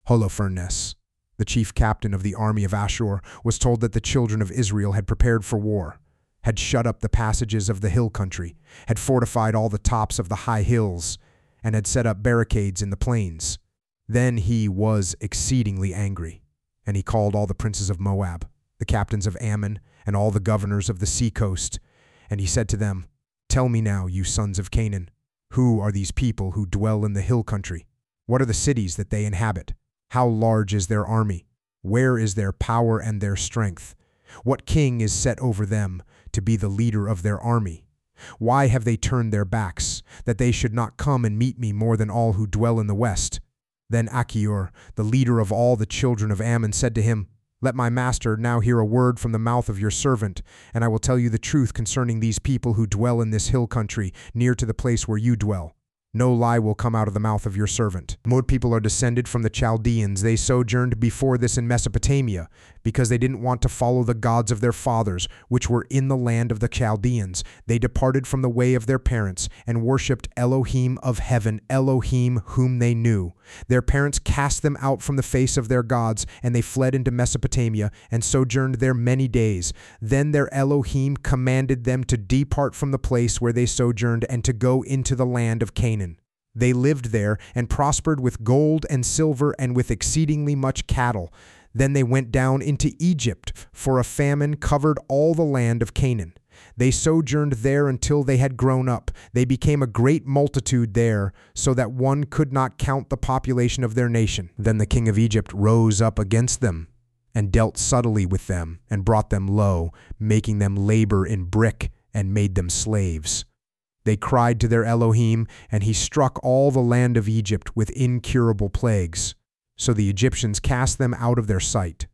Holofernes, the chief captain of the army of Ashur, was told that the children of Israel had prepared for war, had shut up the passages of the hill country, had fortified all the tops of the high hills, and had set up barricades in the plains. Then he was exceedingly angry, and he called all the princes of Moab, the captains of Ammon, and all the governors of the seacoast, and he said to them, "Tell me now, you sons of Canaan, who are these people who dwell in the hill country? What are the cities that they inhabit? How large is their army? Where is their power and their strength? What king is set over them to be the leader of their army? Why have they turned their backs, that they should not come and meet me more than all who dwell in the west?" Then Achior, the leader of all the children of Ammon, said to him, "Let my master now hear a word from the mouth of your servant, and I will tell you the truth concerning these people who dwell in this hill country, near to the place where you dwell. No lie will come out of the mouth of your servant. Mod people are descended from the Chaldeans. They sojourned before this in Mesopotamia, because they didn't want to follow the gods of their fathers, which were in the land of the Chaldeans. They departed from the way of their parents, and worshipped Elohim of heaven, Elohim whom they knew. Their parents cast them out from the face of their gods, and they fled into Mesopotamia, and sojourned there many days. Then their Elohim commanded them to depart from the place where they sojourned, and to go into the land of Canaan. They lived there, and prospered with gold and silver, and with exceedingly much cattle. Then they went down into Egypt, for a famine covered all the land of Canaan. They sojourned there until they had grown up. They became a great multitude there, so that one could not count the population of their nation. Then the king of Egypt rose up against them, and dealt subtly with them, and brought them low, making them labor in brick, and made them slaves. They cried to their Elohim, and he struck all the land of Egypt with incurable plagues. So the Egyptians cast them out of their sight.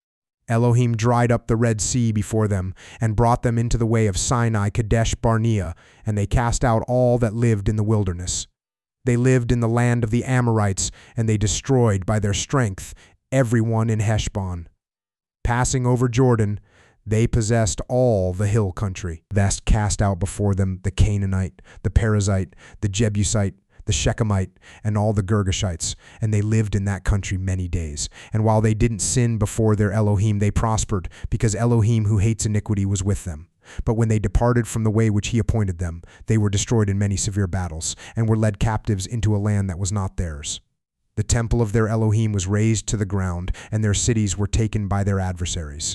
Elohim dried up the Red Sea before them, and brought them into the way of Sinai, Kadesh Barnea, and they cast out all that lived in the wilderness. They lived in the land of the Amorites, and they destroyed by their strength everyone in Heshbon. Passing over Jordan, they possessed all the hill country. Thus cast out before them the Canaanite, the Perizzite, the Jebusite, the Shechemite, and all the Girgashites, and they lived in that country many days. And while they didn't sin before their Elohim, they prospered, because Elohim who hates iniquity was with them. But when they departed from the way which he appointed them, they were destroyed in many severe battles, and were led captives into a land that was not theirs. The temple of their Elohim was razed to the ground, and their cities were taken by their adversaries.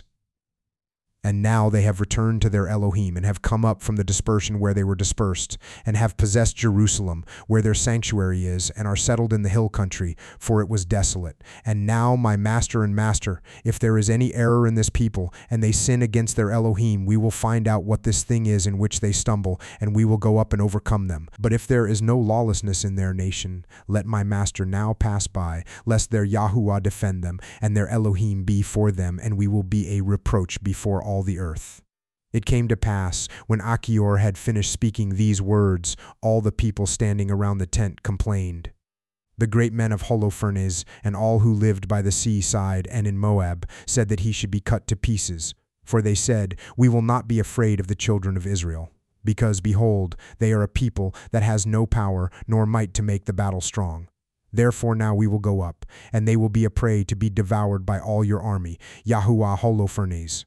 And now they have returned to their Elohim, and have come up from the dispersion where they were dispersed, and have possessed Jerusalem, where their sanctuary is, and are settled in the hill country, for it was desolate. And now, my master and master, if there is any error in this people, and they sin against their Elohim, we will find out what this thing is in which they stumble, and we will go up and overcome them. But if there is no lawlessness in their nation, let my master now pass by, lest their Yahuwah defend them, and their Elohim be for them, and we will be a reproach before all the earth. It came to pass, when Achior had finished speaking these words, all the people standing around the tent complained. The great men of Holofernes, and all who lived by the seaside and in Moab, said that he should be cut to pieces. For they said, "We will not be afraid of the children of Israel, because, behold, they are a people that has no power nor might to make the battle strong. Therefore now we will go up, and they will be a prey to be devoured by all your army, Yahuwah Holofernes."